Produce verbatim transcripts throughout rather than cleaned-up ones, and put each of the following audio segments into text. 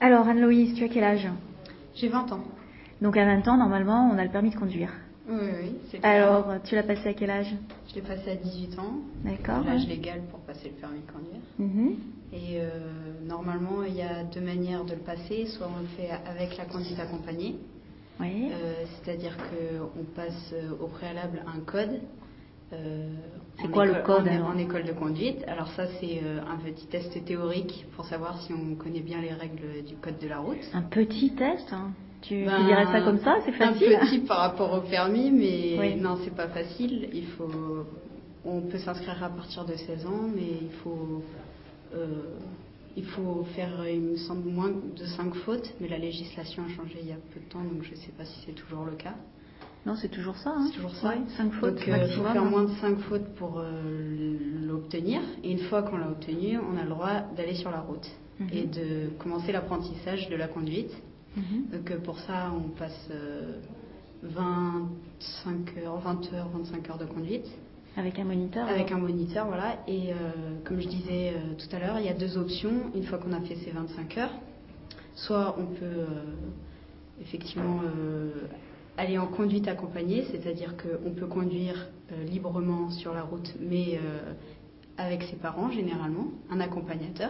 Alors, Anne-Loïse, tu as quel âge? J'ai vingt ans. Donc à vingt ans, normalement, on a le permis de conduire. Oui, oui, c'est clair. Alors, tu l'as passé à quel âge? Je l'ai passé à dix-huit ans. D'accord. L'âge légal pour passer le permis de conduire. Mhm. Et euh, normalement, il y a deux manières de le passer. Soit on le fait avec la conduite accompagnée. Oui. Euh, c'est-à-dire qu'on passe au préalable un code. Euh, c'est en quoi école, le code en, alors en école de conduite. Alors ça, c'est euh, un petit test théorique pour savoir si on connaît bien les règles du code de la route. Un petit test hein. Tu, ben, tu dirais ça comme ça? C'est facile? Un petit par rapport au permis, mais oui. non, c'est pas facile. Il faut, on peut s'inscrire à partir de seize ans, mais il faut, euh, il faut faire, il me semble, moins de cinq fautes. Mais la législation a changé il y a peu de temps, donc je ne sais pas si c'est toujours le cas. Non, c'est toujours ça. Hein. C'est toujours ça. Ouais, cinq fautes Donc, il maximum. faut faire moins de cinq fautes pour euh, l'obtenir. Et une fois qu'on l'a obtenu, on a le droit d'aller sur la route mm-hmm. et de commencer l'apprentissage de la conduite. Mm-hmm. Donc, euh, pour ça, on passe euh, vingt-cinq heures, vingt heures, vingt-cinq heures de conduite. Avec un moniteur. Avec alors. un moniteur, voilà. Et euh, comme je disais euh, tout à l'heure, il y a deux options. Une fois qu'on a fait ces vingt-cinq heures, soit on peut euh, effectivement euh, aller en conduite accompagnée, c'est-à-dire qu'on peut conduire euh, librement sur la route, mais euh, avec ses parents généralement, un accompagnateur,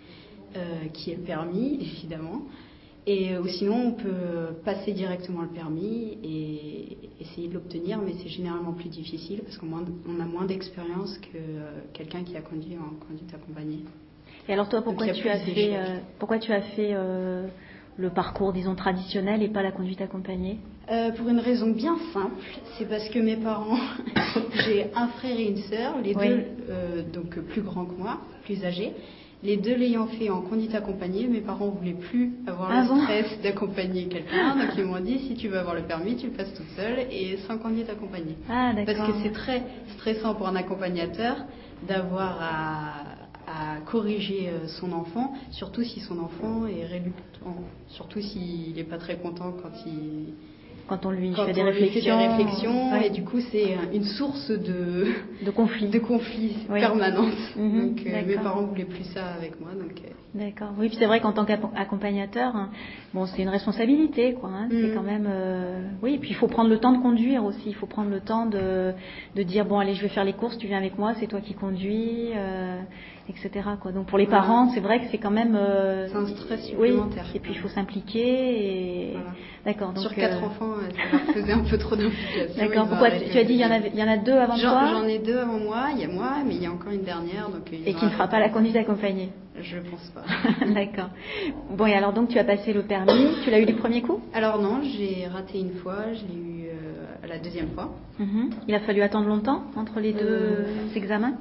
euh, qui est le permis évidemment. Et euh, sinon, on peut passer directement le permis et essayer de l'obtenir, mais c'est généralement plus difficile parce qu'on a moins d'expérience que euh, quelqu'un qui a conduit en conduite accompagnée. Et alors toi, pourquoi, tu as, fait, euh, pourquoi tu as fait euh, le parcours, disons, traditionnel et pas la conduite accompagnée? Euh, pour une raison bien simple, c'est parce que mes parents, j'ai un frère et une sœur, les oui. deux euh, donc plus grands que moi, plus âgés. Les deux l'ayant fait en conduite accompagnée, mes parents ne voulaient plus avoir ah le bon stress d'accompagner quelqu'un, donc ils m'ont dit si tu veux avoir le permis, tu le passes toute seule et sans conduite accompagnée. Ah, parce que c'est très stressant pour un accompagnateur d'avoir à, à corriger son enfant, surtout si son enfant est réluctant, surtout s'il n'est pas très content quand il... Quand on lui quand fait on des lui réflexions, fait des réflexions ouais. Et du coup c'est une source de de conflits, de conflits oui. permanentes. Mmh, donc euh, mes parents voulaient plus ça avec moi, donc. Euh... D'accord. Oui, puis c'est vrai qu'en tant qu'accompagnateur, hein, bon, c'est une responsabilité, quoi. Hein, mmh. C'est quand même, euh... oui. Et puis il faut prendre le temps de conduire aussi. Il faut prendre le temps de de dire bon, allez, je vais faire les courses, tu viens avec moi, c'est toi qui conduis, euh, et cetera. Quoi. Donc pour les voilà. parents, c'est vrai que c'est quand même. Euh... C'est un stress supplémentaire. Oui. Et puis il faut s'impliquer. Et... Voilà. D'accord. Donc, sur quatre euh... enfants, ça leur faisait un peu trop d'implication. D'accord. Pourquoi tu, tu as dit il y en a il y en a deux avant j'en, toi? J'en ai deux avant moi. Il y a moi, mais il y a encore une dernière. Donc, ils et qui ne fera pas la conduite accompagnée. Je pense pas. D'accord. Bon, et alors donc tu as passé le permis, tu l'as eu du premier coup? Alors non, j'ai raté une fois, je l'ai eu euh, la deuxième fois. Mm-hmm. Il a fallu attendre longtemps entre les deux euh... examens?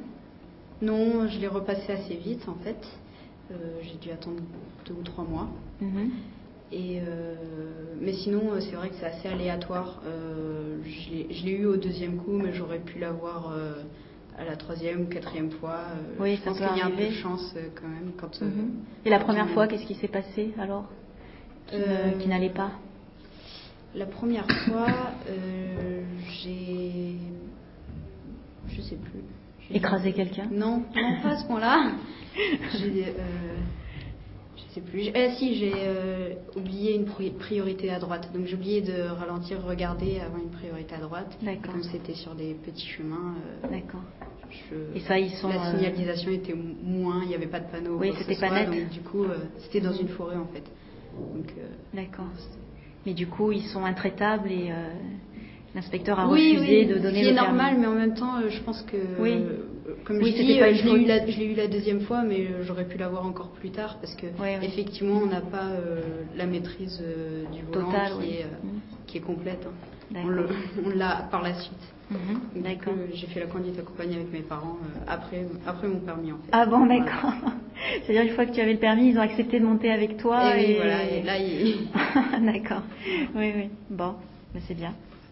Non, je l'ai repassé assez vite en fait. Euh, j'ai dû attendre deux ou trois mois. Mm-hmm. Et euh, mais sinon, c'est vrai que c'est assez aléatoire. Euh, je, l'ai, je l'ai eu au deuxième coup, mais j'aurais pu l'avoir euh, à la troisième ou quatrième fois. Euh, oui, je pense qu'il y a un peu de chance euh, quand même. Quand, mm-hmm. euh, Et la première fois, qu'est-ce qui s'est passé alors qui, euh, qui n'allait pas? La première fois, euh, j'ai... Je sais plus. J'ai écrasé quelqu'un? Non, non, pas à ce point-là. j'ai... Euh, Je sais plus. Eh, si, j'ai euh, oublié une priorité à droite. Donc j'ai oublié de ralentir, regarder avant une priorité à droite. D'accord. Comme c'était sur des petits chemins. Euh, D'accord. Je, et ça, ils sont. La signalisation euh... était moins, il n'y avait pas de panneau. Oui, c'était pas soit, net. Donc du coup, euh, c'était dans une forêt en fait. Donc, euh, D'accord. Mais du coup, ils sont intraitables et euh, l'inspecteur a oui, refusé oui, de donner ce qui le est normal, permis. mais en même temps, euh, je pense que. Oui. Euh, Comme oui, je dis, pas je, l'ai eu la, je l'ai eu la deuxième fois, mais j'aurais pu l'avoir encore plus tard parce que oui, oui. effectivement, on n'a pas euh, la maîtrise euh, du volant Total, qui, oui. est, euh, mmh. qui est complète. Hein. On, le, on l'a par la suite. Mmh. D'accord. Donc, j'ai fait la conduite accompagnée avec mes parents euh, après, après mon permis en fait. Ah bon, d'accord. Voilà. C'est-à-dire une fois que tu avais le permis, ils ont accepté de monter avec toi. Et, et... oui, voilà. Et là, il... d'accord. Oui, oui. Bon, mais c'est bien.